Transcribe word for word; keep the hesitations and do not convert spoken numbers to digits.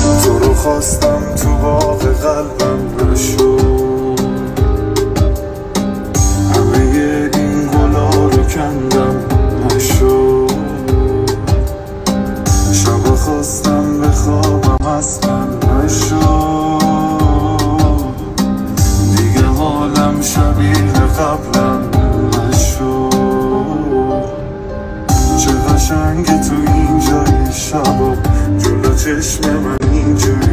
تو رو خواستم تو باغ قلبم نشد، همه این گلا رو کندم نشد، شب خواستم بخوابم اصلا نشد، دیگه حالم شبیه قبلم نشد. چه قشنگه تو این جای شبا جلو چشم من اینجوری